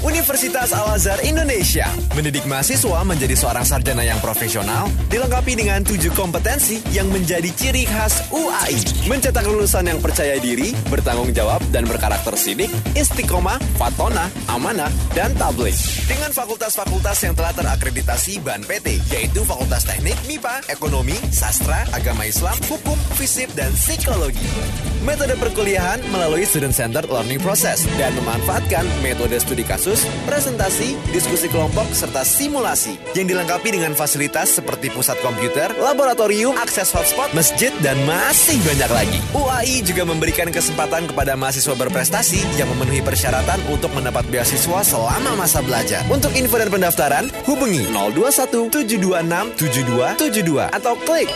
Universitas Al-Azhar Indonesia mendidik mahasiswa menjadi seorang sarjana yang profesional, dilengkapi dengan 7 kompetensi yang menjadi ciri khas UAI. Mencetak lulusan yang percaya diri, bertanggung jawab, dan berkarakter sidik, istiqomah, fatona, amanah, dan tabligh. Dengan fakultas-fakultas yang telah terakreditasi BAN PT, yaitu Fakultas Teknik, MIPA, Ekonomi, Sastra, Agama Islam, Hukum, Fisip, dan Psikologi. Metode perkuliahan melalui student-centered learning process dan memanfaatkan metode studi kasus, presentasi, diskusi kelompok, serta simulasi yang dilengkapi dengan fasilitas seperti pusat komputer, laboratorium, akses hotspot, masjid, dan masih banyak lagi. UAI juga memberikan kesempatan kepada mahasiswa berprestasi yang memenuhi persyaratan untuk mendapat beasiswa selama masa belajar. Untuk info dan pendaftaran, hubungi 021 726 7272 atau klik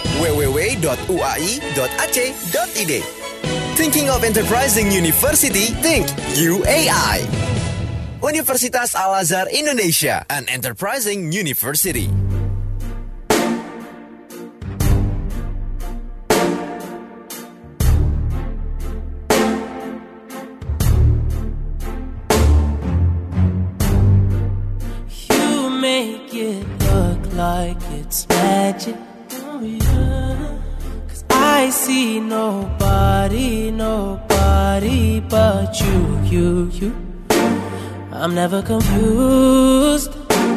www.uai.ac.id. Thinking of Enterprising University? Think UAI. Universitas Al-Azhar Indonesia, an enterprising university. You make it look like it's magic. Oh yeah. 'Cause I see nobody but you. I'm never confused.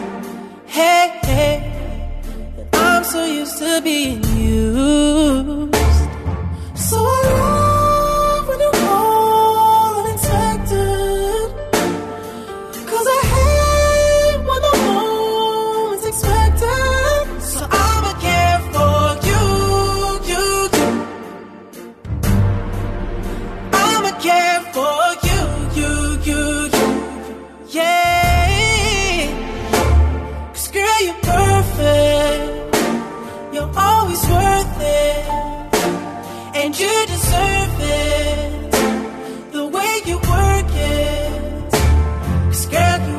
Hey, I'm so used to being used. So I love when you call unexpected. 'Cause I hate when the moment's expected. So I'ma care for you. I'ma care for you. Yeah, 'cause girl, you're perfect. You're always worth it, and you deserve it. The way you work it, 'cause girl, you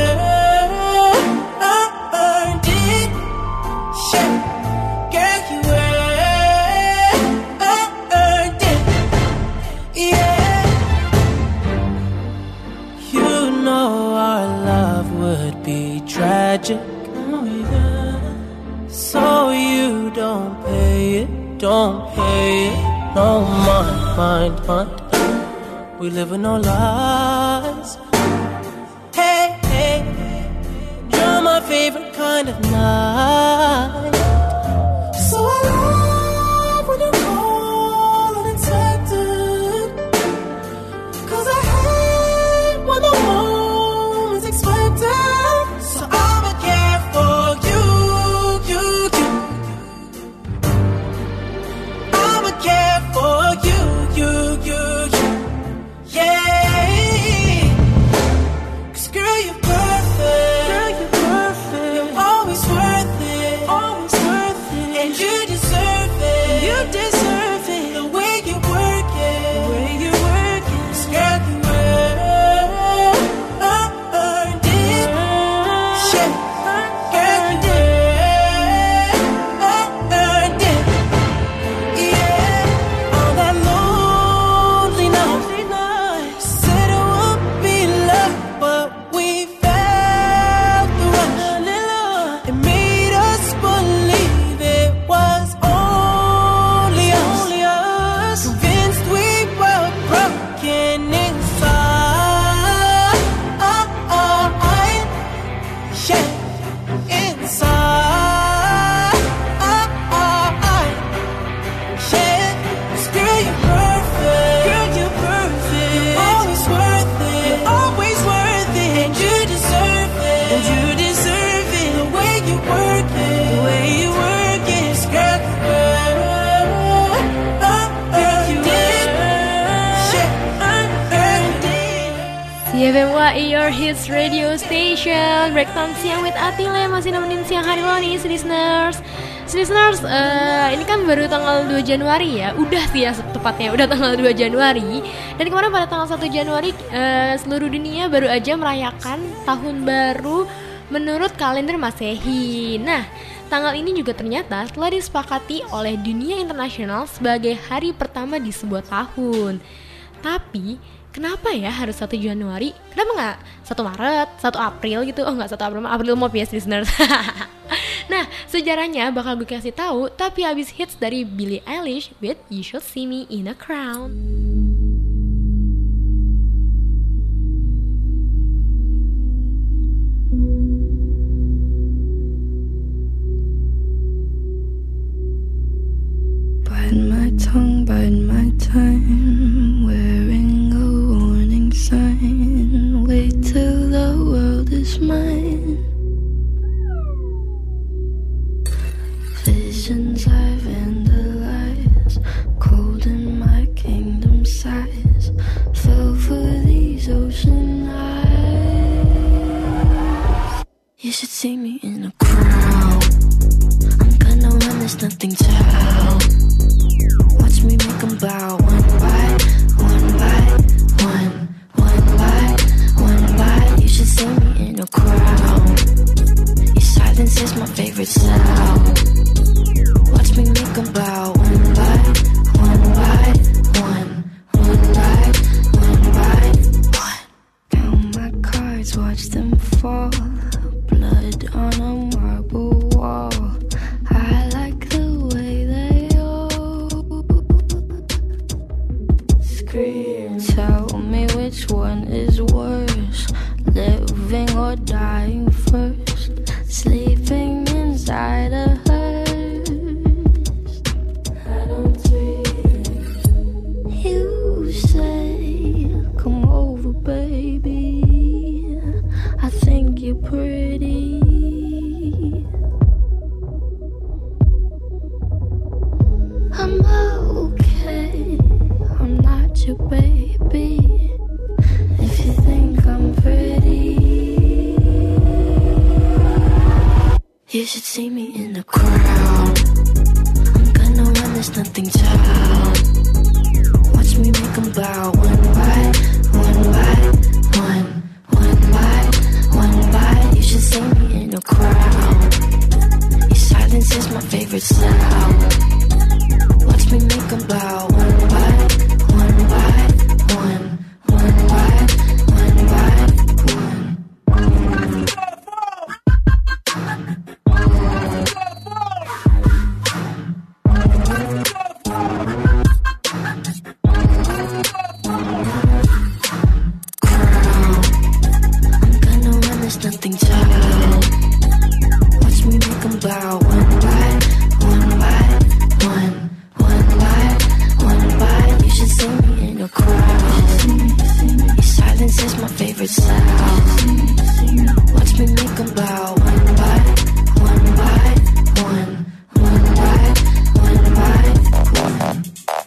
earned it. Yeah, girl, you earned it. Yeah. Our love would be tragic. Oh yeah. So you don't pay it. No mind. We live with no lies. Hey, you're my favorite kind of night. So I love when you call unexpected. 'Cause I hate when the moment's expected. So I'ma care for you. I'ma care for you. Yeah. 'Cause girl, you're perfect. You're always worth it. And you deserve it. The way you work it. 'Cause girl, you earned it. Yeah. Girl, you earned it. Yeah. All that lonely night. Said it would be love, but we felt the rush. It made us believe it was only us. Convinced we were broken inside. Yeah, inside. Yeah, 'cause girl, you're perfect. You're always worth it. And you deserve it. The way you work it. 'Cause girl, you earned it. CFMYI Your Hits Radio Station. Breakdown siang with Atile masih nemenin siang hari lo nih, listeners. Ini kan baru tanggal 2 Januari ya. Udah sih ya tepatnya, udah tanggal 2 Januari. Dan kemarin pada tanggal 1 Januari seluruh dunia baru aja merayakan tahun baru menurut kalender Masehi. Nah, tanggal ini juga ternyata telah disepakati oleh dunia internasional sebagai hari pertama di sebuah tahun. Tapi kenapa ya harus 1 Januari? Kenapa nggak 1 Maret, 1 April gitu? Oh nggak 1 April, April Mop ya listeners. Nah, sejarahnya bakal gue kasih tahu, tapi abis hits dari Billie Eilish with You Should See Me in a Crown. Bide my time, wearing a warning sign. Wait till the world is mine. Visions I vandalize, cold in my kingdom size. Fell for these ocean eyes. You should see me in a crowd. I'm gonna run, there's nothing to help. Watch me make them bow one by one by one, one by one by. You should see me in a crowd. Your silence is my favorite sound. Watch me make them bow one by one by one, one by one by one. Count my cards, watch them fall. Blood on a marble wall. I like the way they scream. Tell me which one is worse, living or dying first. Sleeping inside a hearse. I don't dream. You say, come over baby, I think you're pretty. I'm okay, I'm not your baby. If you think I'm pretty, you should see me in the crowd. I'm gonna run, there's nothing to help. Watch me make them bow one by one by one, one by one by. You should see me in a crowd. Your silence is my favorite sound. Watch me make them bow one by one by one, one by one by one. I'm gonna run, there's nothing to help. Watch me make them bow one by one by one, one by one by. You should see me in a crowd. Your silence is my favorite sound. Watch me make them bow one by one by one, one by one by one.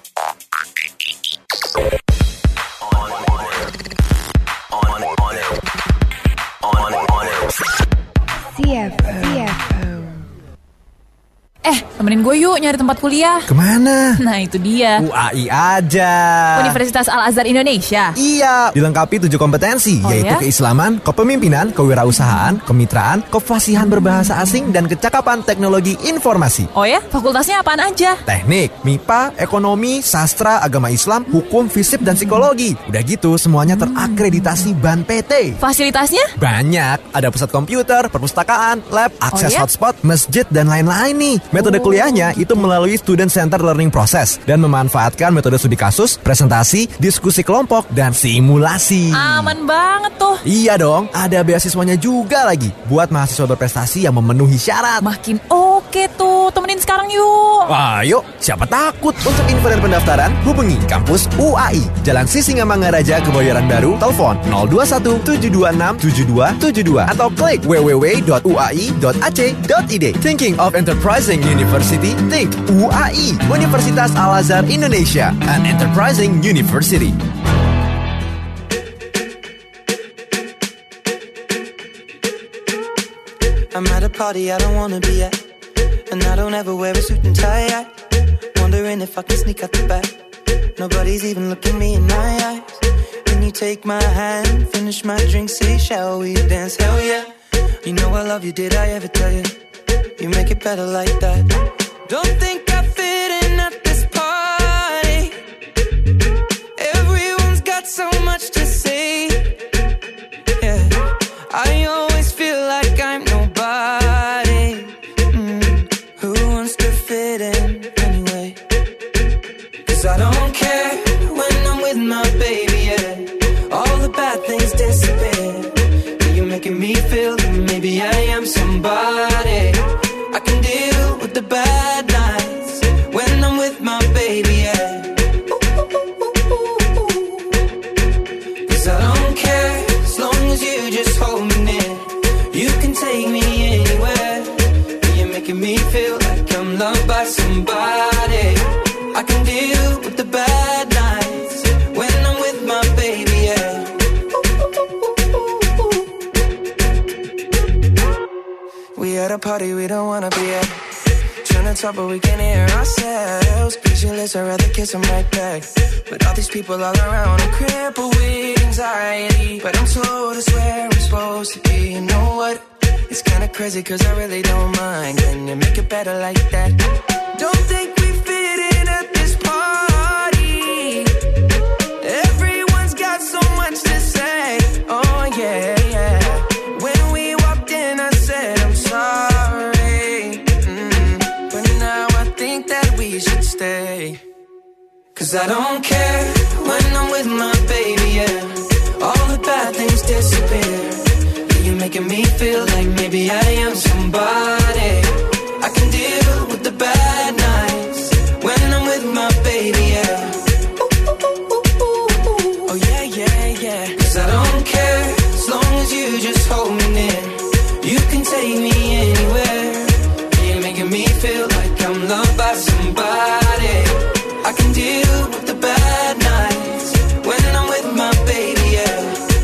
Temenin gue yuk nyari tempat kuliah. Kemana? Nah itu dia, UAI aja. Universitas Al-Azhar Indonesia. Iya, dilengkapi 7 kompetensi, Oh, yaitu ya? keislaman, kepemimpinan, kewirausahaan, kemitraan, kefasihan berbahasa asing, dan kecakapan teknologi informasi. Oh ya, fakultasnya apaan aja? Teknik, MIPA, ekonomi, sastra, agama Islam, hukum, fisip, dan psikologi. Udah gitu, semuanya terakreditasi BAN PT. Fasilitasnya? Banyak, ada pusat komputer, perpustakaan, lab, akses ya? hotspot, masjid, dan lain-lain nih. Metode kuliahnya itu melalui student center learning process dan memanfaatkan metode studi kasus, presentasi, diskusi kelompok, dan simulasi. Aman banget tuh. Iya dong, ada beasiswanya juga lagi buat mahasiswa berprestasi yang memenuhi syarat. Makin oke tuh, temenin sekarang yuk. Ayo, siapa takut? Untuk info dan pendaftaran, hubungi kampus UAI, Jalan Sisingamangaraja, Kebayoran Baru, telepon 021 726 7272 atau klik www.uai.ac.id. Thinking of enterprising university? Think UAI, Universitas Al-Azhar Indonesia, an enterprising university. I'm at a party I don't wanna be at, and I don't ever wear a suit and tie. Wondering if I can sneak out the back. Nobody's even looking me in my eyes. Then you take my hand, finish my drink, say shall we dance? Hell yeah. You know I love you, did I ever tell you? You make it better like that. Don't think I fit in at this party. Everyone's got so much a party we don't wanna be at. Trying to talk but we can't hear ourselves. Speechless, I'd rather kiss them right back. But all these people all around, I'm crippled with anxiety. But I'm told it's where I'm supposed to be. You know what? It's kinda crazy cause I really don't mind. Can you make it better like that? Don't think we fit in at this party. Everyone's got so much to say. Oh yeah, yeah. When we walked in I said I'm sorry. But now I think that we should stay. Cause I don't care when I'm with my baby, yeah. All the bad things disappear. You're making me feel like maybe I am somebody. I can deal with the bad nights when I'm with my baby, yeah. Oh yeah, yeah, yeah. Cause I don't care as long as you just hold me near. You can take me anywhere. You're making me feel like I'm loved by somebody. I can deal with the bad nights when I'm with my baby, yeah.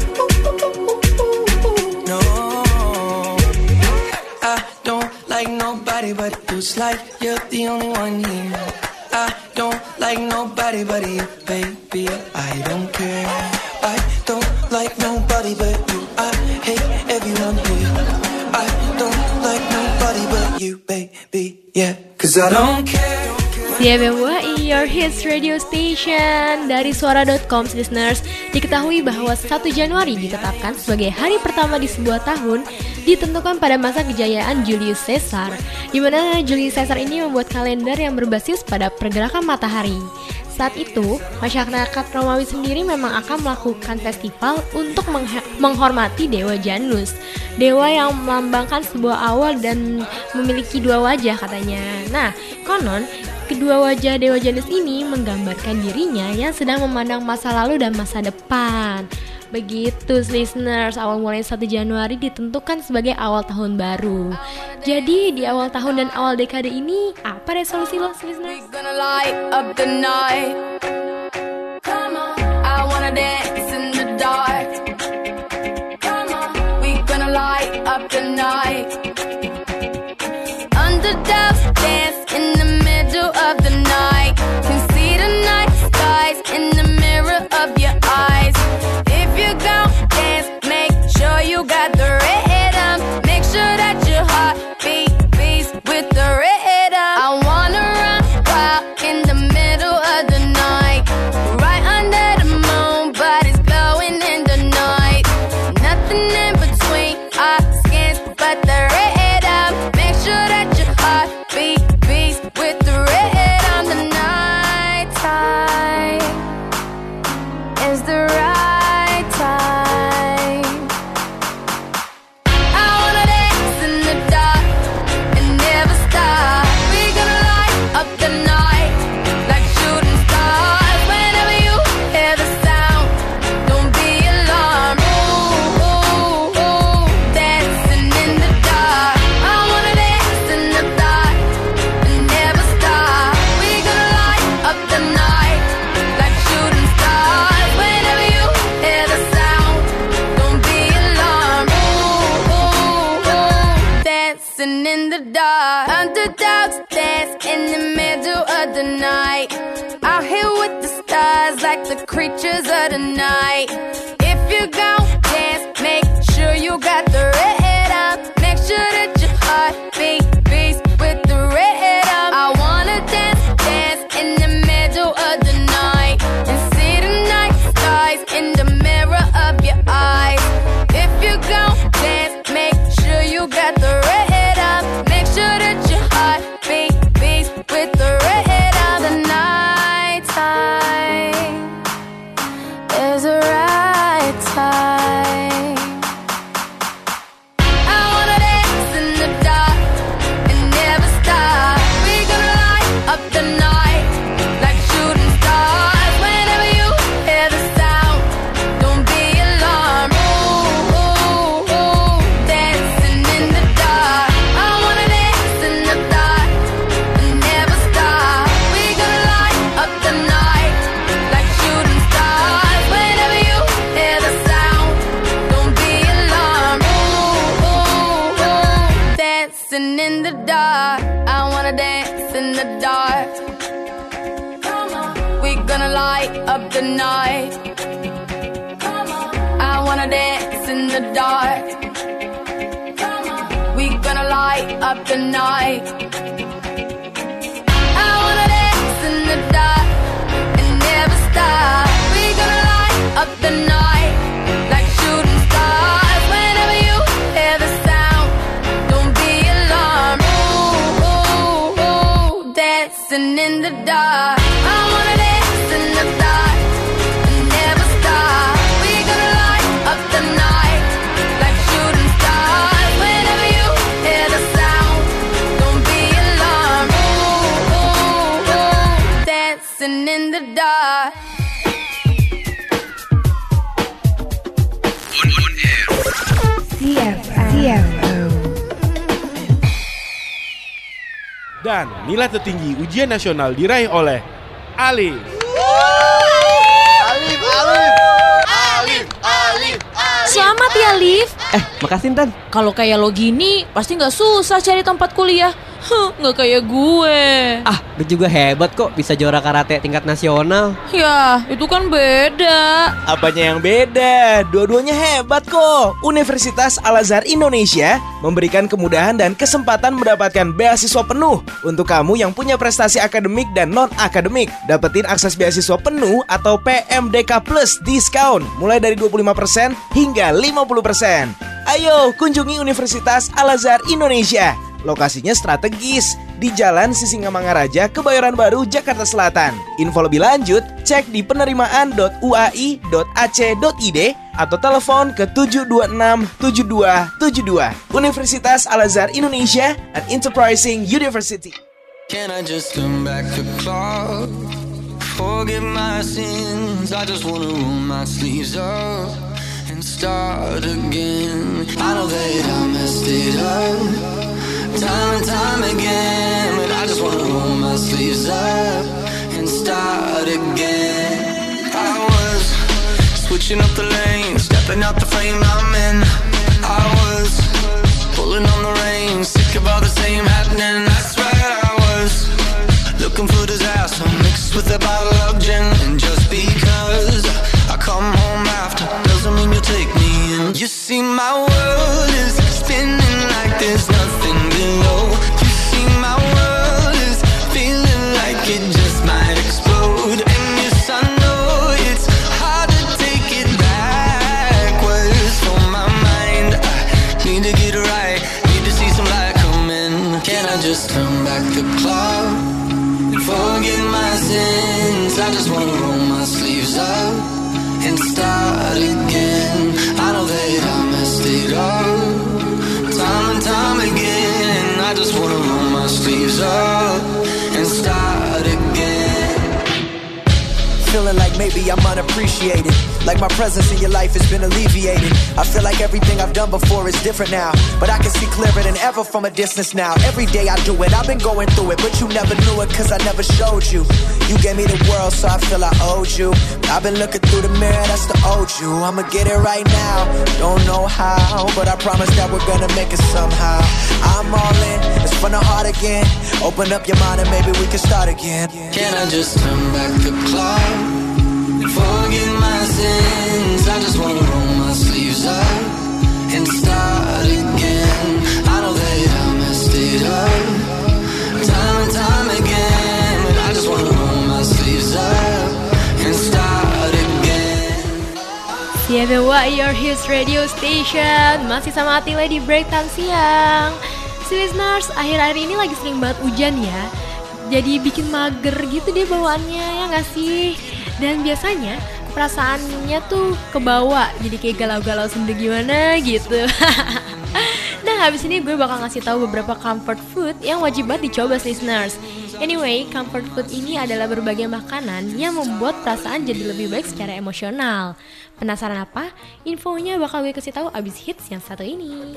Nobody but you, it's like you're the only one here. I don't like nobody but you, baby. I don't care. I don't like nobody but you. I hate everyone here. I don't like nobody but you, baby. Yeah, cause I don't care. CMMUI, your hits radio station. Dari suara.com, listeners, diketahui bahwa 1 Januari ditetapkan sebagai hari pertama di sebuah tahun ditentukan pada masa kejayaan Julius Caesar, di mana Julius Caesar ini membuat kalender yang berbasis pada pergerakan matahari. Saat itu, masyarakat Romawi sendiri memang akan melakukan festival untuk menghormati Dewa Janus, dewa yang melambangkan sebuah awal dan memiliki 2 wajah katanya. Nah, konon kedua wajah Dewa Janus ini menggambarkan dirinya yang sedang memandang masa lalu dan masa depan. Begitu, listeners, awal mulai 1 Januari ditentukan sebagai awal tahun baru. Jadi di awal tahun dan awal dekade ini, apa resolusi lo, listeners? We gonna light up the night. Come on, I wanna dance in the dark. Come on, we gonna light up the night. Underdogs dance in the middle of the night. Can see the night skies in the mirror of your eyes. If you gon' dance, make sure you got the rhythm. Make sure that your heart beats with the rhythm. I wanna run wild in the middle of the night, right under the moon, but it's glowing in the night. Nothing in between our skins but the rhythm. Make sure that your heart beats with the rhythm. The night time is the right time. I wanna dance in the dark and never stop. We gonna light up the night like shooting stars. Whenever you hear the sound, don't be alarmed. Ooh, ooh, ooh, dancing in the dark. I wanna dance in the dark and never stop. We gonna light up the night like shooting stars. Whenever you hear the sound, don't be alarmed. Ooh, ooh, ooh, dancing in the dark. Underdogs dance in the middle of the night. Out here with the stars like the creatures of the night. If you gon' dance, make sure you got the rhythm. Make sure that your heart beats with the rhythm. I wanna dance in the middle of the night and see the night skies in the mirror of your eyes. If you gon' dance, make sure you got the rhythm. Make sure that your heart beats with the rhythm. The night time is the right time. the dark. We gonna light up the night. I wanna dance in the dark. We gonna light up the night. I wanna dance in the dark and never stop. We gonna light up the night like shooting stars. Whenever you hear the sound, don't be alarmed. Ooh, ooh, ooh, dancing in the dark. I wanna dance in the dark and never stop. We gonna light up the night like shooting stars. Whenever you hear the sound, don't be alarmed. Ooh, ooh, ooh, dancing in the dark. Dan nilai tertinggi ujian nasional diraih oleh Alif. Selamat ya, Liv. Makasih Intan. Kalau kayak lo gini, pasti nggak susah cari tempat kuliah. Nggak kayak gue. Lu juga hebat kok bisa juara karate tingkat nasional. Ya, itu kan beda. Apanya yang beda? Dua-duanya hebat kok. Universitas Al-Azhar Indonesia memberikan kemudahan dan kesempatan mendapatkan beasiswa penuh untuk kamu yang punya prestasi akademik dan non-akademik. Dapetin akses beasiswa penuh atau PMDK Plus diskon mulai dari 25% hingga 50%. Ayo kunjungi Universitas Al-Azhar Indonesia. Lokasinya strategis di Jalan Sisingamangaraja, Kebayoran Baru, Jakarta Selatan. Info lebih lanjut cek di penerimaan.uai.ac.id atau telepon ke 726-7272. Universitas Al-Azhar Indonesia, an enterprising university. Can I just turn back the clock? Forget my sins. I just wanna roll my sleeves up and start again. I know that I messed it up time and time again, but I just wanna roll my sleeves up and start again. I was switching up the lanes, stepping out the frame I'm in. I was pulling on the reins, sick of all the same happening. That's right, I was looking for disaster mixed with a bottle of gin. And just because I come home after doesn't mean you'll take me in. You see my world is spinning like there's nothing below. You see my world is feeling like it just might explode. And yes, I know it's hard to take it backwards for my mind. I need to get it right, need to see some light come in. Can I just turn back the clock and forget my sins? I just wanna roll my sleeves up and start again. I know that I messed it up time and time again. I just wanna roll my sleeves up and start again. Feeling like maybe I'm unappreciated, like my presence in your life has been alleviated. I feel like everything I've done before is different now, but I can see clearer than ever from a distance now. Every day I do it, I've been going through it, but you never knew it cause I never showed you. You gave me the world so I feel I owed you. I've been looking through the mirror, that's the old you. I'ma get it right now, don't know how, but I promise that we're gonna make it somehow. I'm all in, it's from the heart again. Open up your mind and maybe we can start again. Can I just turn back the clock and forget my sins? I just wanna roll my sleeves up and start again. I know that I messed it up time and time again, but I just wanna roll my sleeves up and start again. CFWA Your Hits Radio Station. Masih sama Atile di Break Time Siang. Listeners, akhir-akhir ini lagi sering banget hujan ya. Jadi bikin mager gitu deh bawaannya, ya gak sih? Dan biasanya perasaannya tuh kebawa, jadi kayak galau-galau sendiri gimana gitu. Nah, habis ini gue bakal ngasih tahu beberapa comfort food yang wajib banget dicoba listeners. Anyway, comfort food ini adalah berbagai makanan yang membuat perasaan jadi lebih baik secara emosional. Penasaran apa? Infonya bakal gue kasih tahu abis hits yang satu ini.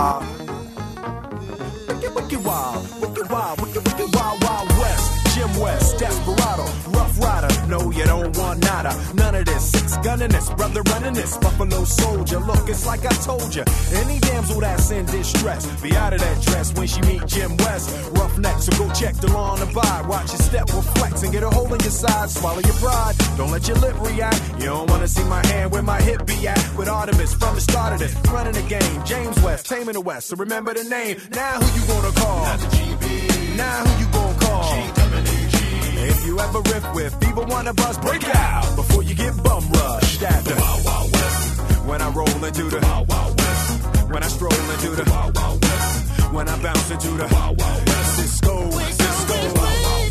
Wicked wild, wicked wild, wicked wild, wild west. Jim West, Desperado, Rough Rider, No, you don't want nada. None of this. Six gunning this, brother running this. Buffalo soldier. Look, it's like I told you. Any damsel that's in distress, be out of that dress when she meet Jim West. Roughneck, so go check the law on the vibe. Watch your step will flex and get a hole in your side. Swallow your pride. Don't let your lip react. You don't wanna see my hand where my hip be at. With Artemis from the start of this, running the game. James West, taming the West. So remember the name. Now who you gonna call? Not the GB. Now who you gonna call? G-W-G. If you ever riff with either one of us, break out before you get bum rushed at the Wild Wild West. When I roll into the Wild Wild West. When I stroll into the Wild Wild West. When I bounce into the Wild Wild West. Cisco, Cisco.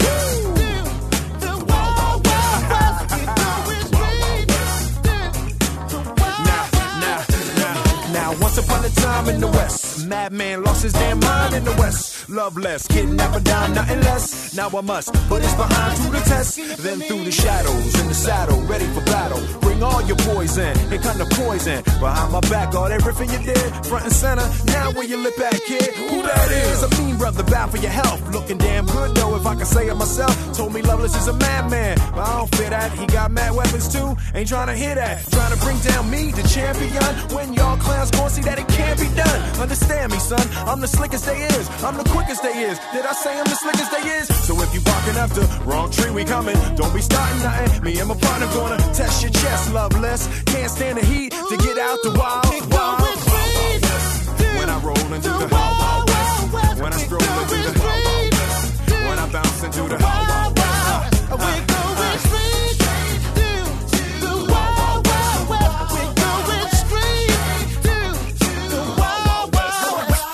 Once upon a time in the West, a madman lost his damn mind in the West. Loveless, kidnapper down, nothing less. Now I must put his behind to the test. Then through the shadows, in the saddle, ready for battle. Bring all your poison, here come the poison. Behind my back, all that riffing you did, front and center. Now where you lip at, kid? Who that is? A mean brother, bound for your health. Looking damn good though, if I can say it myself. Told me Loveless is a madman, but I don't fear that. He got mad weapons too, ain't trying to hear that. Trying to bring down me, the champion. When y'all clowns gon' see that it can't be done. Understand me, son, I'm the slickest they is. I'm the quickest they is. Did I say I'm the slickest they is? So if you barking up the wrong tree, we coming. Don't be starting nothing. Me and my partner gonna test your chest, Loveless. Can't stand the heat to get out the wild, wild. When I roll into the Wild Wild West. When I stroll into the Wild Wild West. When I bounce into the Wild Wild West. We're going straight to the Wild Wild West. We're going straight to the Wild Wild West.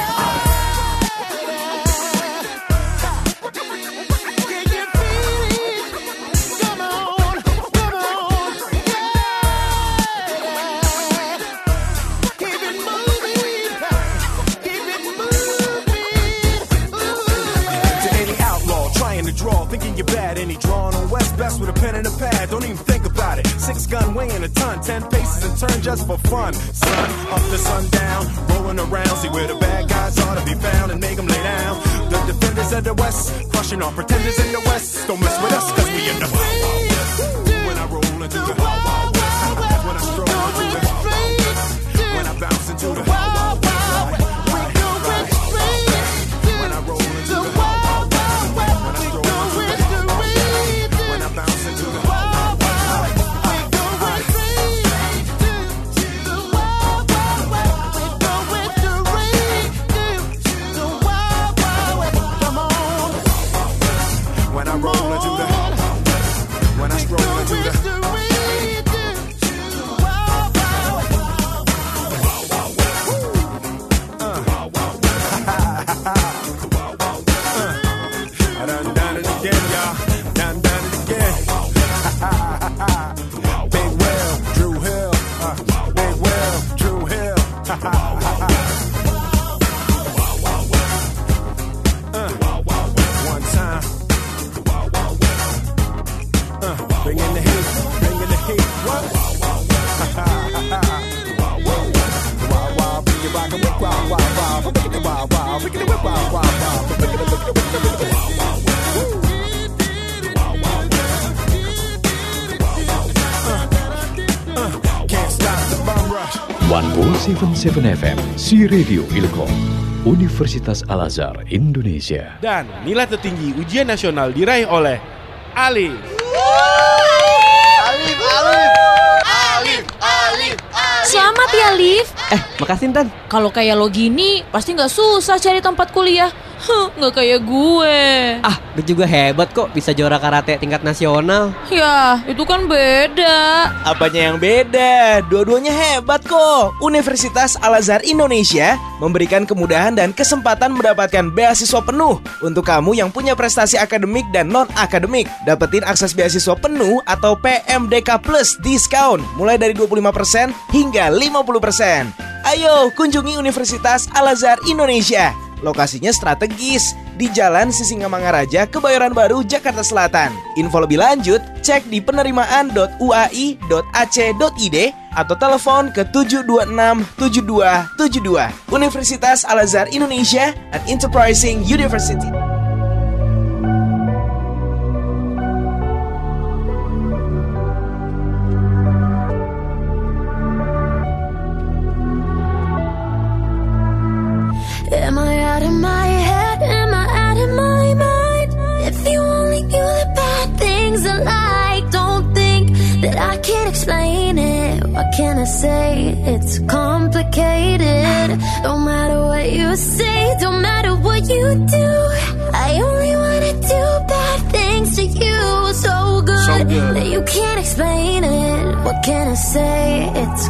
Can you feel it? Come on, come on, yeah. Keep it moving, keep it moving. To any outlaw trying to draw, thinking you're bad, any drawing on West best with a pen and a pad. Don't even think about it. 6 gun weighing a ton, 10 paces and turn just for fun. Sun up to sundown, rolling around, see where the bad guys ought to be found and make them lay down. The defenders of the West, crushing all pretenders in the West. Don't mess with us, cause we in the Wild Wild West. When I roll into the Wild Wild West. When I stroll into the Wild Wild West. When I bounce into the Wild Wild West. When I roll into the Wild Wild West. When I stroll into the Wild Wild West. When I bounce into the Wild Wild West. When I roll into the, when I stroll into the I done it again, y'all. Done it again. Big Will, Drew Hill. Big Will, Drew Hill. One time. Bring in the heat, bring in the heat. What? Wow, wow, bring it back and whip, wow, wow, wow. Bring it, wow, wow, bring it, whip, wow, wow, wow. Bring it, can't stop the bum rush. 107.7 FM, Si Radio Ilkom, Universitas Al-Azhar Indonesia. Dan nilai tertinggi ujian nasional diraih oleh Alif. Selamat ya, Liv. Makasih Intan. Kalau kayak lo gini, pasti nggak susah cari tempat kuliah. Nggak kayak gue. Gue juga hebat kok bisa juara karate tingkat nasional. Ya, itu kan beda. Apanya yang beda? Dua-duanya hebat kok. Universitas Al-Azhar Indonesia memberikan kemudahan dan kesempatan mendapatkan beasiswa penuh untuk kamu yang punya prestasi akademik dan non-akademik. Dapetin akses beasiswa penuh atau PMDK Plus diskon mulai dari 25% hingga 50%. Ayo kunjungi Universitas Al-Azhar Indonesia. Lokasinya strategis di Jalan Sisingamangaraja, Kebayoran Baru, Jakarta Selatan. Info lebih lanjut cek di penerimaan.uai.ac.id atau telepon ke 726-7272. Universitas Al-Azhar Indonesia, an enterprising university. what can I say? It's complicated. No matter what you say, don't matter what you do, I only wanna do bad things to you. So good that you can't explain it. What can I say? It's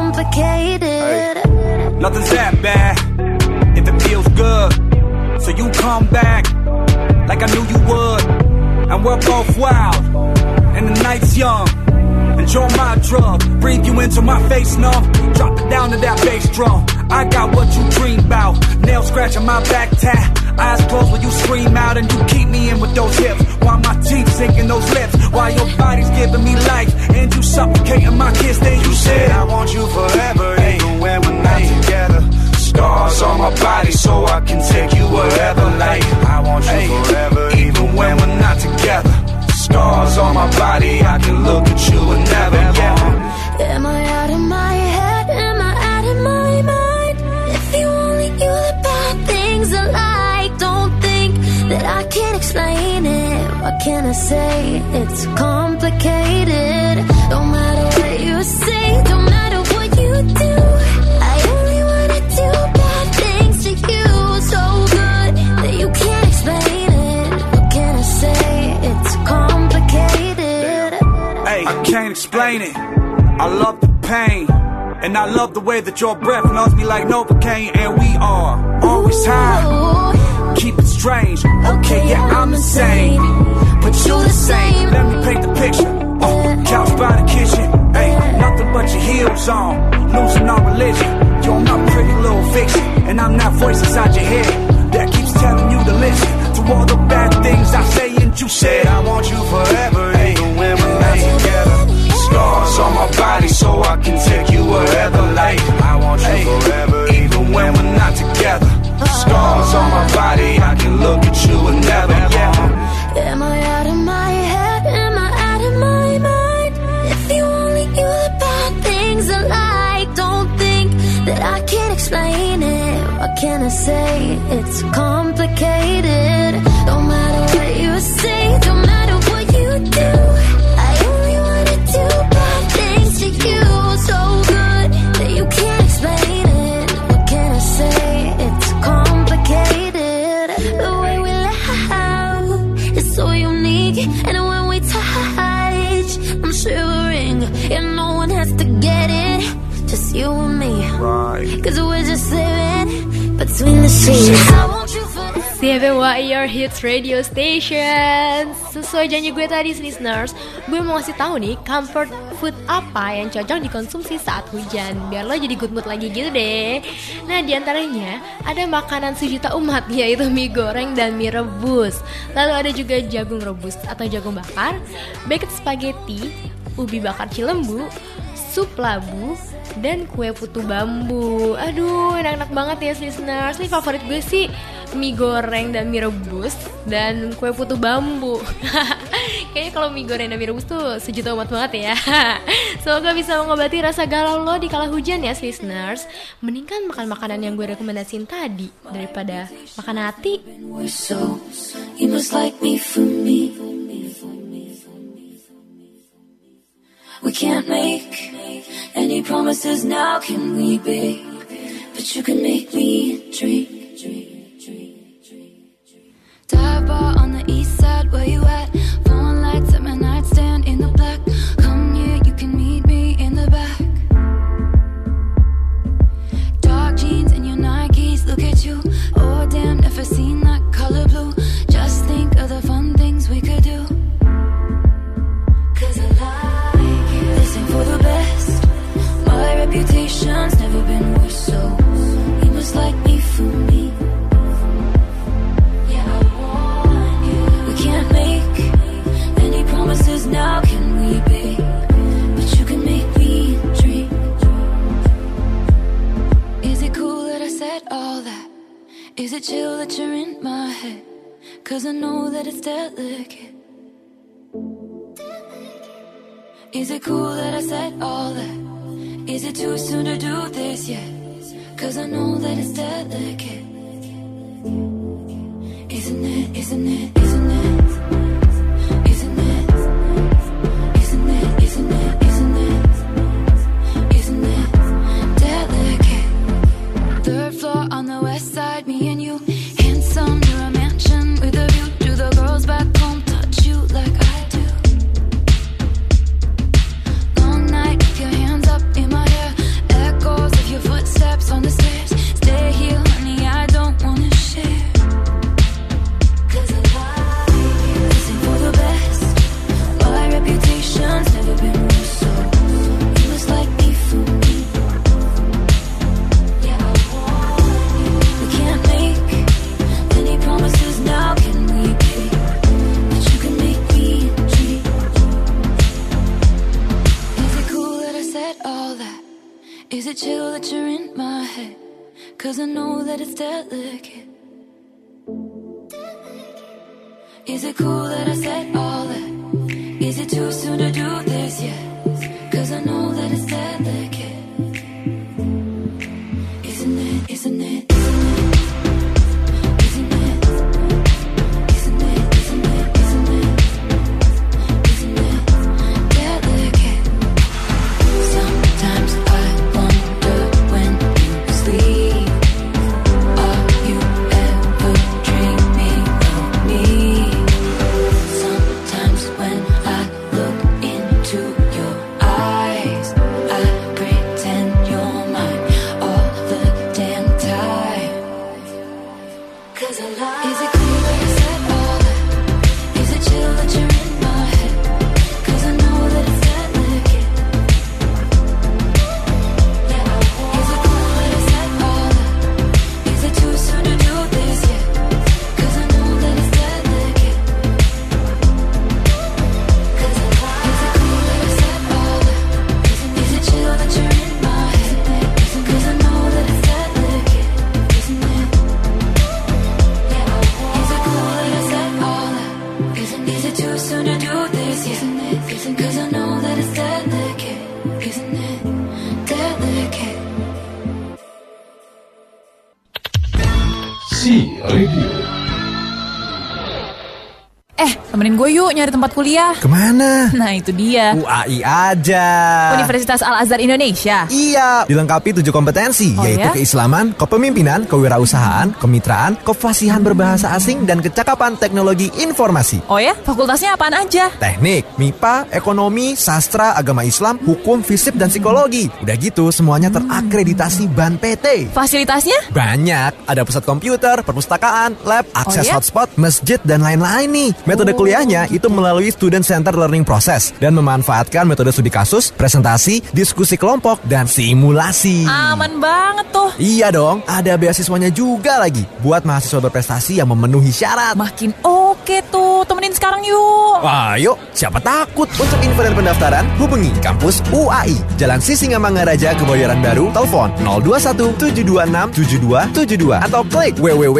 complicated. Nothing's that bad if it feels good. So you come back like I knew you would. And we're both wild and the night's young. Enjoy my drug, breathe you into my face numb. Drop it down to that bass drum. I got what you dream about. Nails scratching my back tat. Eyes closed when you scream out and you keep me in with those hips. While my teeth sinking those lips. While your body's giving me life and you suffocating my kiss. Then you said I want you forever, even when we're not together. Scars on my body so I can take you wherever. Like I want you forever, even when we're not together. Scars on my body, I can look at you and never get. Am I out of my head? Am I out of my mind? If you only knew the bad things I like, don't think that I can't explain it. What can I say? It's complicated. No matter what you say, don't matter what you do, I only wanna do bad things to you. So good that you can't explain it. What can I say? It's complicated. Hey, I can't explain it. I love the pain, and I love the way that your breath numbs me like Novocaine. And we are always high, keep it strange. Okay, yeah, I'm insane, but you the same. Let me paint the picture. Couch by the kitchen, hey, nothing but your heels on, losing our religion. You're my pretty little fiction, and I'm that voice inside your head that keeps telling you to listen to all the bad things I say. And you said I want you forever, even when we're not together. Scars on my body so I can take you wherever. Like I want you forever, even when we're not together. Scars on my body, I can look at you and never get. Am I out of my head? Am I out of my mind? If you only knew the bad things I like, don't think that I can't explain it. What can I say? It's complicated. No matter what you say, don't matter what you do, I only wanna do bad things to you. So good that you can't explain it. What can I say? It's complicated. The way we laugh is so unique, and when we touch, I'm shivering, and no one has to get it, just you and me. Cause we're just living between the sheets. I want you for 7 Your Hits Radio Station. Sesuai janji gue tadi, listeners, gue mau ngasih tahu nih comfort food apa yang cocok dikonsumsi saat hujan, biar lo jadi good mood lagi gitu deh. Nah, diantaranya ada makanan sejuta umat, yaitu mie goreng dan mie rebus. Lalu ada juga jagung rebus atau jagung bakar, baked spaghetti, ubi bakar Cilembu, sup labu, dan kue putu bambu. Aduh, enak-enak banget ya, listeners. Ini favorit gue sih mie goreng dan mie rebus dan kue putu bambu. Kayaknya kalau mie goreng dan mie rebus tuh sejuta umat banget ya. Semoga bisa mengobati rasa galau lo di kala hujan ya, listeners. Mendingan makan makanan yang gue rekomendasiin tadi daripada makan hati. So, you must like me for me. We can't make any promises now, can we, babe? But you can make me dream. Dive bar on the east side, where you at? Phone lights at my nightstand in the black. Come here, you can meet me in the back. Dark jeans and your Nikes, look at you. Oh damn, never seen that color blue. Just think of the fun things we could do. Cause I like it. This ain't for the best. My reputation's never been worse, so you must like me for me. Yeah, I want you. We can't make any promises now, can we, babe? But you can make me dream. Is it cool that I said all that? Is it chill that you're in my head? Cause I know that it's delicate. Is it cool that I said all that? Is it too soon to do this yet? Cause I know that it's delicate. Isn't it, isn't it, isn't it? Isn't it? Isn't it, isn't it, isn't it? in my head, 'cause I know that it's delicate. Is it cool that I said all that? Is it too soon to do this yet? 'Cause I know that it's delicate. Isn't it, isn't it, isn't it? Temenin gue yuk nyari tempat kuliah. Kemana? Nah itu dia, UAI aja. Universitas Al-Azhar Indonesia. Iya, dilengkapi 7 kompetensi, yaitu ya? keislaman, kepemimpinan, kewirausahaan, kemitraan, kefasihan berbahasa asing, dan kecakapan teknologi informasi. Oh ya? Fakultasnya apaan aja? Teknik, MIPA, ekonomi, sastra, agama Islam, hukum, fisip, dan psikologi. Udah gitu, semuanya terakreditasi BAN PT. Fasilitasnya? Banyak, ada pusat komputer, perpustakaan, lab, akses ya? hotspot, masjid, dan lain-lain nih. Metode kuliahnya itu melalui student center learning process dan memanfaatkan metode studi kasus, presentasi, diskusi kelompok, dan simulasi. Aman banget tuh. Iya dong, ada beasiswanya juga lagi buat mahasiswa berprestasi yang memenuhi syarat. Makin oke tuh, temenin sekarang yuk. Ayo, siapa takut? Untuk info dan pendaftaran, hubungi kampus UAI, Jalan Sisingamangaraja, Kebayoran Baru, telepon 021 726 7272 atau klik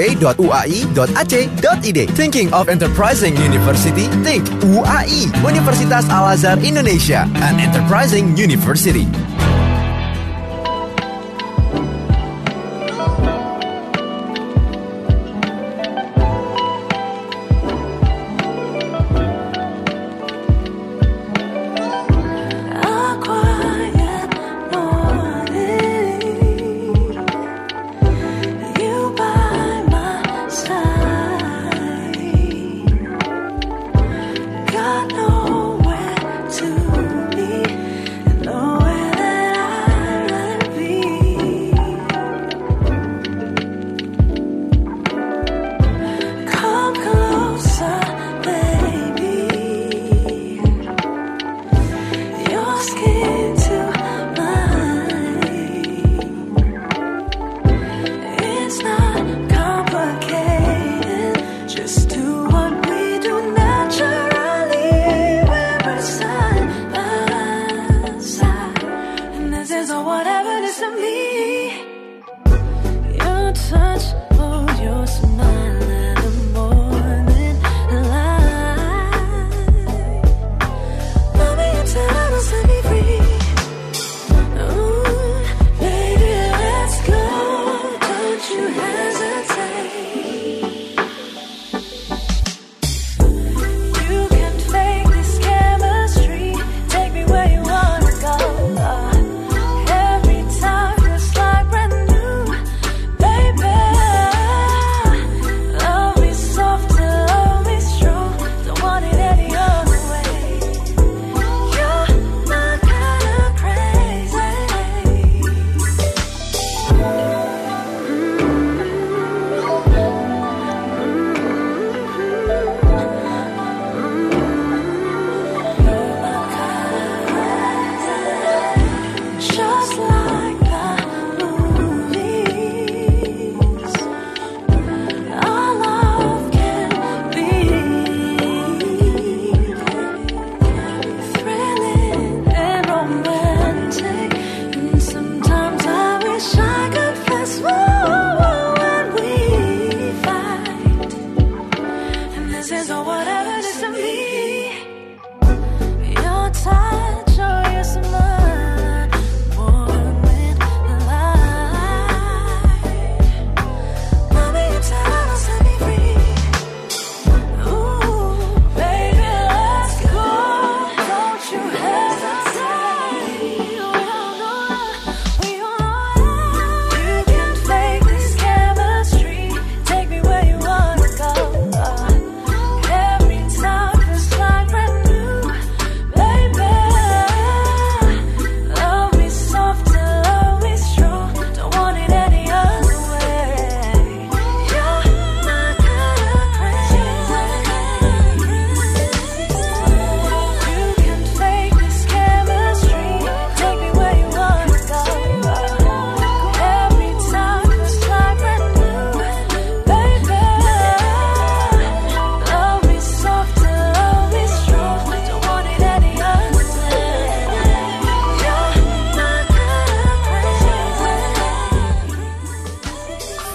www.uai.ac.id. Thinking of enterprising university? Think UAI, Universitas Al-Azhar Indonesia, an enterprising university. Got nowhere to be, nowhere that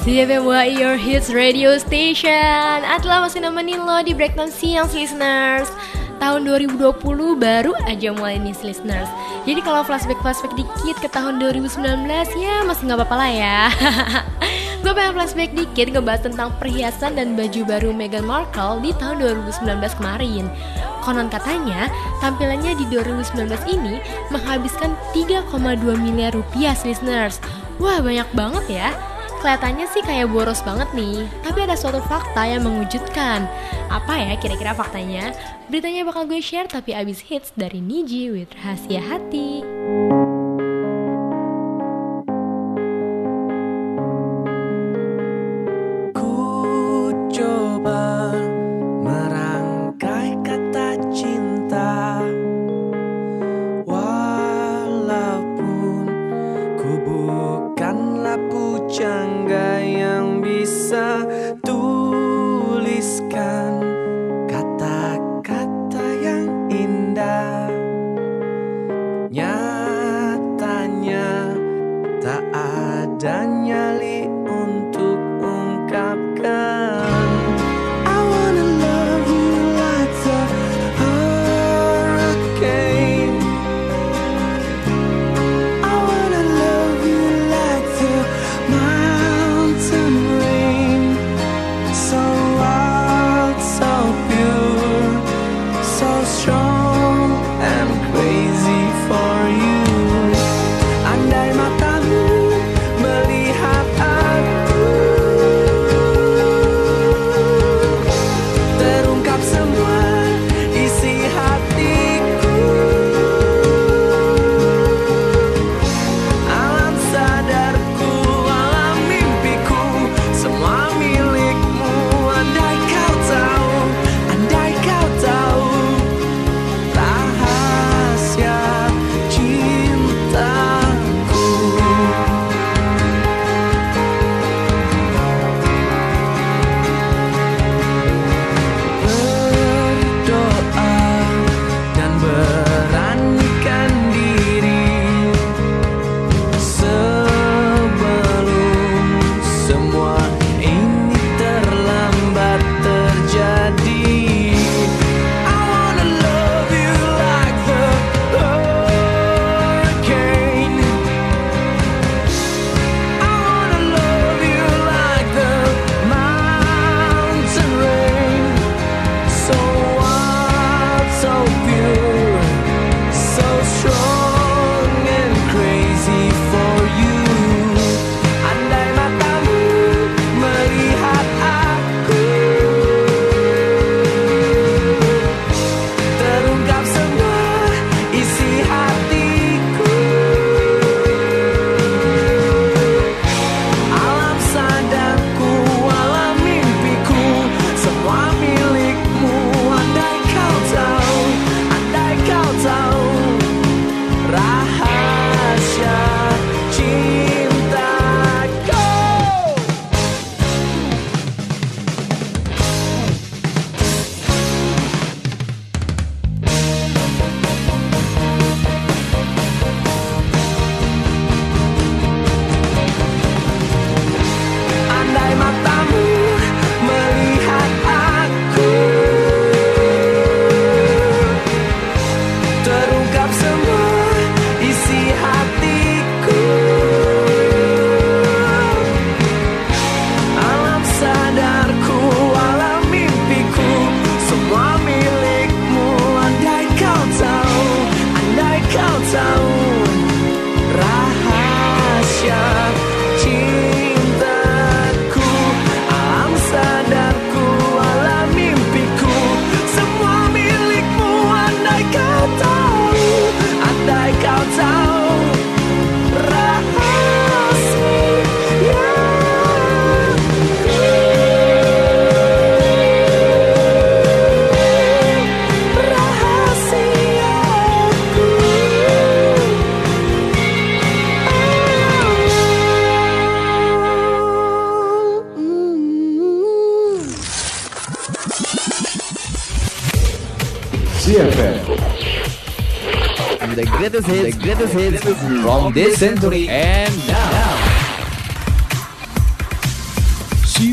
CFMY Your Hits Radio Station. Atla masih nemenin lo di Breakdown Siang listeners. Tahun 2020 baru aja mulai nih listeners. Jadi kalau flashback dikit ke tahun 2019 ya masih gak apa-apa lah ya. Gue pengen flashback dikit ngebahas tentang perhiasan dan baju baru Meghan Markle di tahun 2019 kemarin. Konon katanya tampilannya di 2019 ini menghabiskan 3,2 miliar rupiah listeners. Wah banyak banget ya. Kelihatannya sih kayak boros banget nih, tapi ada suatu fakta yang mengejutkan. Apa ya kira-kira faktanya? Beritanya bakal gue share tapi abis hits dari Niji with Rahasia Hati. Ku coba merangkai kata cinta, walaupun ku bukanlah pujangga yang bisa tuliskan kata-kata yang indah. Nyatanya tak ada nyali untuk ungkapkan. I wanna love you like the hurricane. I wanna love you like the mountain rain. So wild, so pure, so strong and crazy for you. Andai matamu melihat aku, terungkap semua isi hatiku. Alam sadarku, alam mimpiku, semua milikmu. Andai kau tahu rahasia cintaku. Berdoa dan beranikan diri sebelum semua ini terlambat terjadi. I wanna love you like the hurricane. I wanna love you like the mountain rain. So wild, so pure, so strong and crazy for you. Andai matamu melihat aku, terungkap semua isi hatiku. Alam sadarku, alam mimpiku, semua milikmu. Andai kau tahu rahasia cintaku. Andai matamu melihat aku, terungkap semua isi hatiku. Alam sadarku, alam mimpiku, semua milikmu. Andai kau tahu rahasia cintaku. Alam sadarku, alam mimpiku, semua milikmu. Andai kau tahu CFM. The greatest hits from this century and now.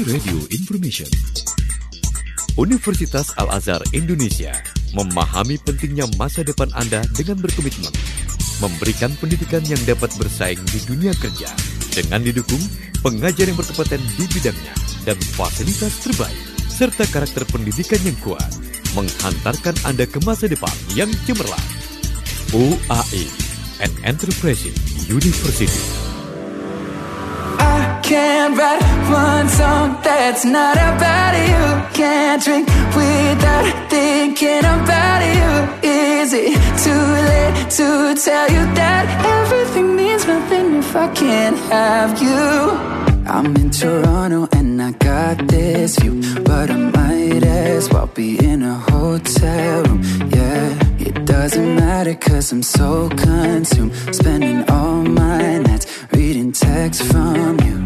Radio Information. Universitas Al-Azhar Indonesia memahami pentingnya masa depan Anda dengan berkomitmen memberikan pendidikan yang dapat bersaing di dunia kerja dengan didukung pengajar yang berkompeten di bidangnya dan fasilitas terbaik serta karakter pendidikan yang kuat menghantarkan Anda ke masa depan yang cemerlang. UAI, an enterprising university. Can't write one song that's not about you. Can't drink without thinking about you. Is it too late to tell you that everything means nothing if I can't have you? I'm in Toronto and I got this view, but I might as well be in a hotel room. Yeah, it doesn't matter 'cause I'm so consumed, spending all my nights reading texts from you.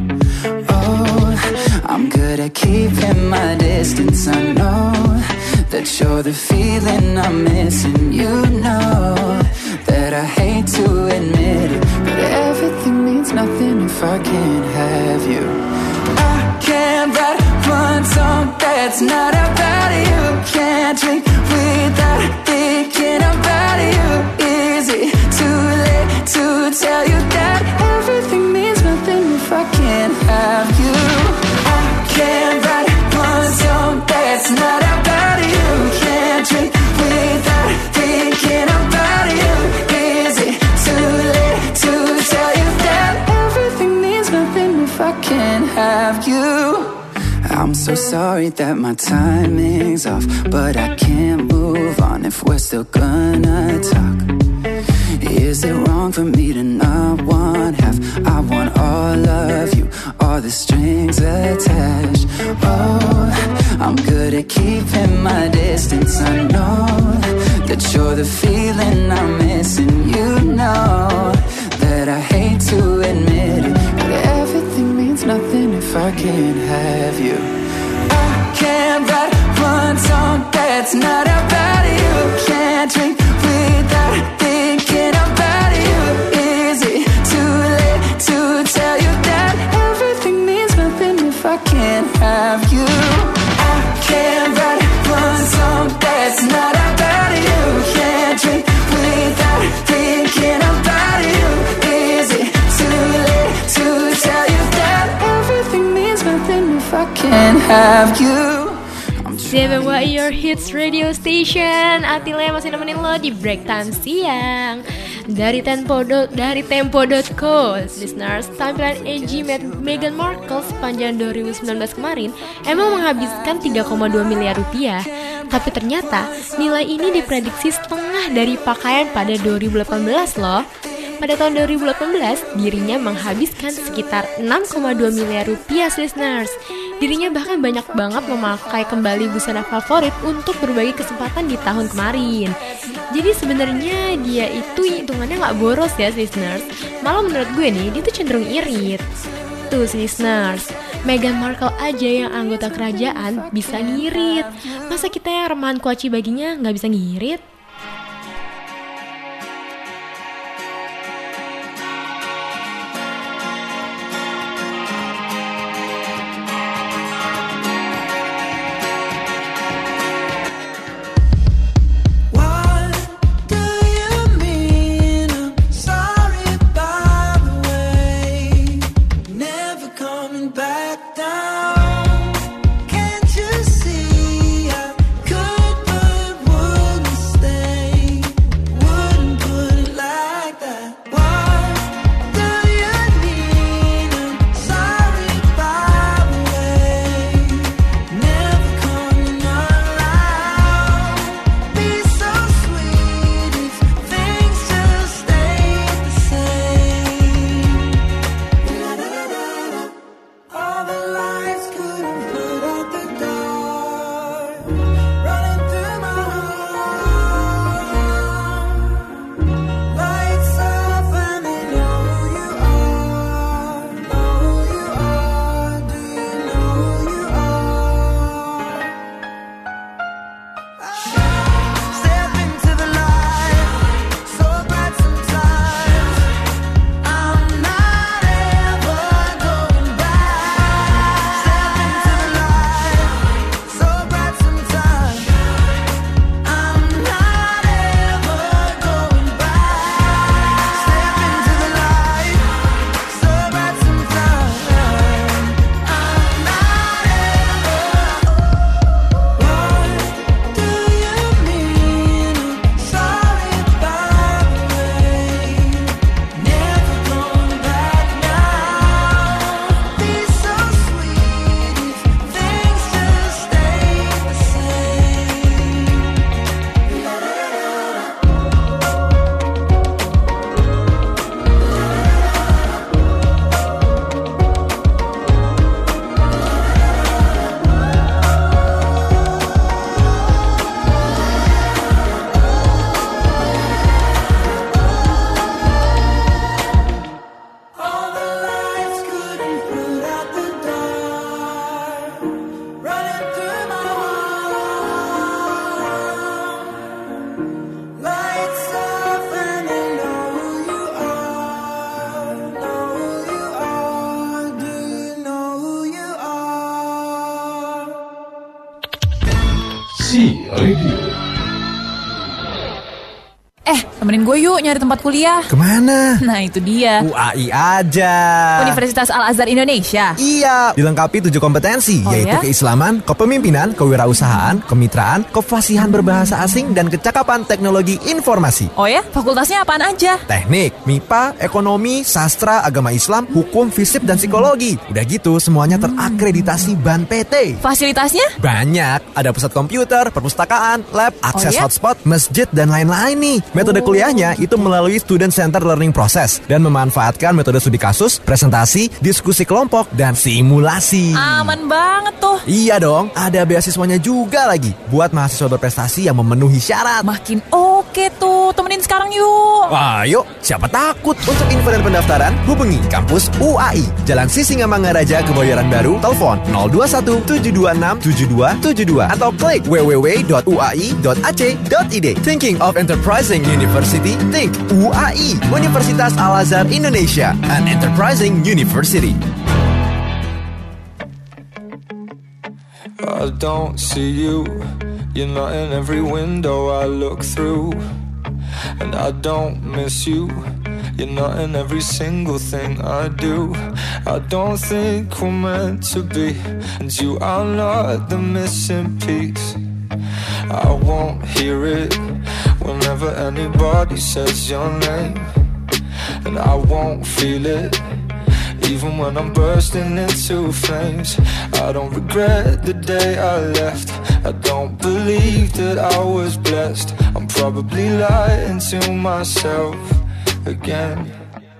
Oh, I'm good at keeping my distance. I know that you're the feeling I'm missing. You know that I hate to admit it, but everything means nothing if I can't have you. I can't write one song that's not about you. Can't drink without thinking about you. Is it too late to tell you that everything means nothing if I can't have you? I can't write one song that's not about you. Can't drink without thinking about you. Is it too late to tell you that everything means nothing if I can't have you? I'm so sorry that my timing's off, but I can't move on if we're still gonna talk. Is it wrong for me to not want half? I want all of you, all the strings attached. Oh, I'm good at keeping my distance. I know that you're the feeling I'm missing. You know that I hate to admit it, but everything means nothing if I can't have you. I can't write one song that's not about you. Can't drink without thinking about you. Is it too late to tell you that everything means nothing if I can't have you? I can't write one song that's not about you. Can't drink without thinking about you. Is it too late to tell you that everything means nothing if I can't have you? CFMY Your Hits Radio Station. Atile masih nemenin lo di break time siang dari Tempo.co. Listeners, tampilan AG Meghan Markle sepanjang 2019 kemarin emang menghabiskan 3,2 miliar rupiah. Tapi ternyata nilai ini diprediksi setengah dari pakaian pada 2018 loh. Pada tahun 2018, dirinya menghabiskan sekitar 6,2 miliar rupiah, listeners. Dirinya bahkan banyak banget memakai kembali busana favorit untuk berbagai kesempatan di tahun kemarin. Jadi sebenarnya dia itu hitungannya nggak boros ya, listeners. Malah menurut gue nih, dia tuh cenderung irit. Tuh, listeners, Meghan Markle aja yang anggota kerajaan bisa ngirit. Masa kita yang remahan kuaci baginya nggak bisa ngirit? Frekuensi Radio. Temenin gue yuk nyari tempat kuliah. Kemana? Nah itu dia, UAI aja. Universitas Al-Azhar Indonesia. Iya, dilengkapi 7 kompetensi, yaitu keislaman, kepemimpinan, kewirausahaan, kemitraan, kefasihan berbahasa asing, dan kecakapan teknologi informasi. Oh ya, fakultasnya apaan aja? Teknik, MIPA, ekonomi, sastra, agama Islam, hukum, fisip, dan psikologi. Udah gitu, semuanya terakreditasi BAN PT. Fasilitasnya? Banyak, ada pusat komputer, perpustakaan, lab, akses hotspot, masjid, dan lain-lain nih. Metode kuliahnya itu melalui Student Center Learning Process dan memanfaatkan metode studi kasus, presentasi, diskusi kelompok, dan simulasi. Aman banget tuh. Iya dong, ada beasiswanya juga lagi buat mahasiswa berprestasi yang memenuhi syarat. Makin oke tuh, temenin sekarang yuk. Ayo, siapa takut? Untuk info dan pendaftaran, hubungi kampus UAI, Jalan Sisingamangaraja, Kebayoran Baru, telepon 021 726 7272 atau klik www.uai.ac.id. Thinking of Enterprising University? Think UAI, Universitas Al-Azhar Indonesia, an enterprising university. I don't see you, you're not in every window I look through. And I don't miss you, you're not in every single thing I do. I don't think we're meant to be, and you are not the missing piece. I won't hear it whenever anybody says your name, and I won't feel it even when I'm bursting into flames. I don't regret the day I left, I don't believe that I was blessed. I'm probably lying to myself again.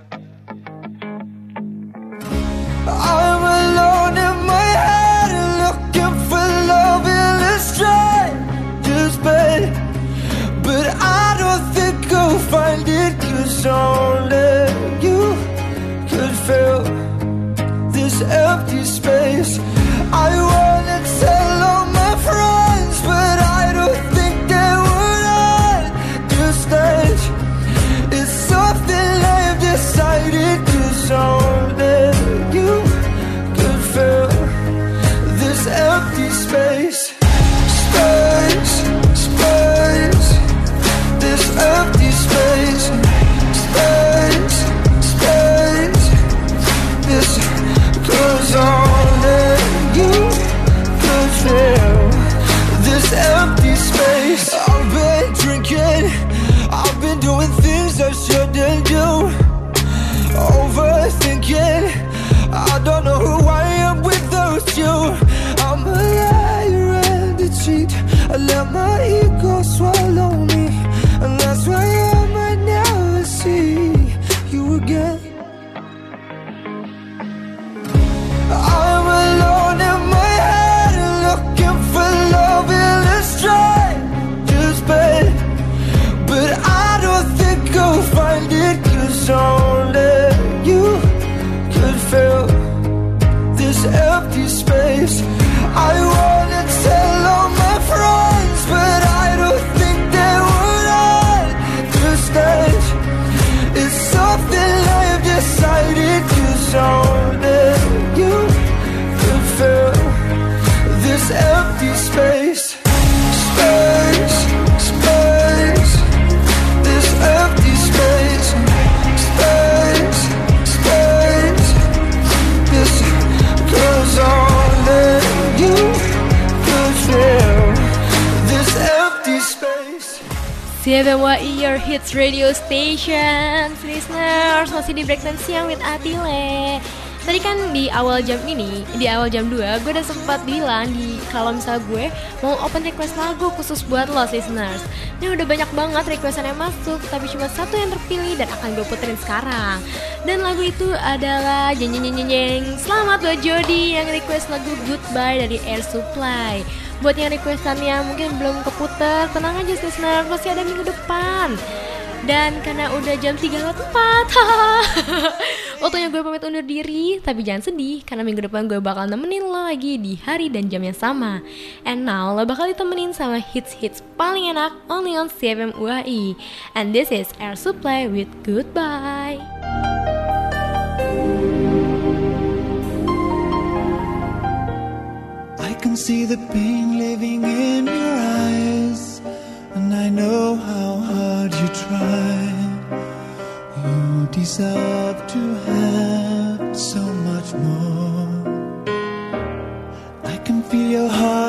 I'm alone in my head and looking for love in a stranger's bed, but I don't think I'll find it, 'cause only you could fill this empty space. I wanna tell all my friends, but I don't think they would understand. It's something I've decided, 'cause only you could fill this empty space. Space, space, this empty space. Space, space, this, 'cause only you could fill this empty space. I've been drinking, I've been doing things I shouldn't do, overthinking, I don't know who I am without you. I'm a liar and a cheat, I let my ego swallow me, and that's why I might never see you again. I'm alone in my head and looking for love in a stranger's bed, but I don't think I'll find it, 'cause only you could fill this empty space. I wanna tell all my friends, but I don't think they would understand. It's something I've decided, 'cause only you could fill this empty space. Space, space, this empty space. Space, space, this, 'cause only you could fill this empty space. CFMUAI, your hits radio station. Listeners, masih di Breakdown Siang with Atile. Tadi kan di awal jam 2 gue udah sempat bilang kalau misalnya gue mau open request lagu khusus buat lo listeners. Ini udah banyak banget requestan yang masuk, tapi cuma satu yang terpilih dan akan gue puterin sekarang. Dan lagu itu adalah jeng. Selamat buat Jody yang request lagu Goodbye dari Air Supply. Buat yang requestannya mungkin belum keputer, tenang aja listeners, masih ada minggu depan. Dan karena udah jam 3:04, waktunya gue pamit undur diri. Tapi jangan sedih, karena minggu depan gue bakal nemenin lo lagi di hari dan jam yang sama. And now lo bakal ditemenin sama hits-hits paling enak only on CFMUAI. And this is Air Supply with Goodbye. I can see the pain living in your eyes.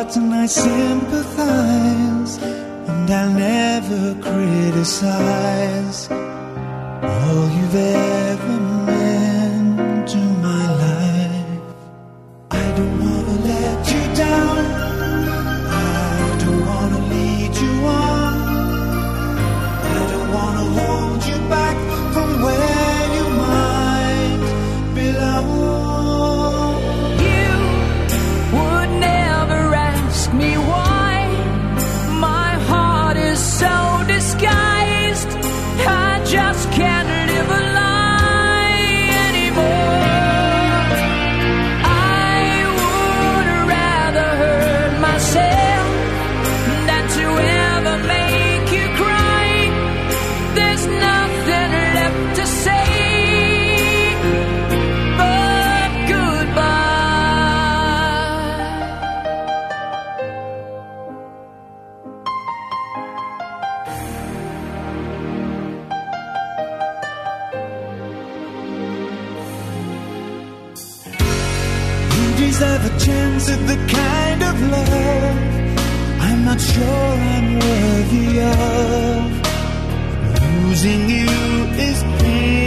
heart and I sympathize, and I'll never criticize all you've ever meant to my life. I don't wanna let you down, I don't wanna lead you on, I don't wanna hold you back from where you might belong. You would never ask me why my heart is so disguised. I just can't live a lie anymore. I would rather hurt myself than to ever make you cry. There's nothing left to say but goodbye. You deserve a chance at the kind of love I'm not sure I'm worthy of. Losing you is pain.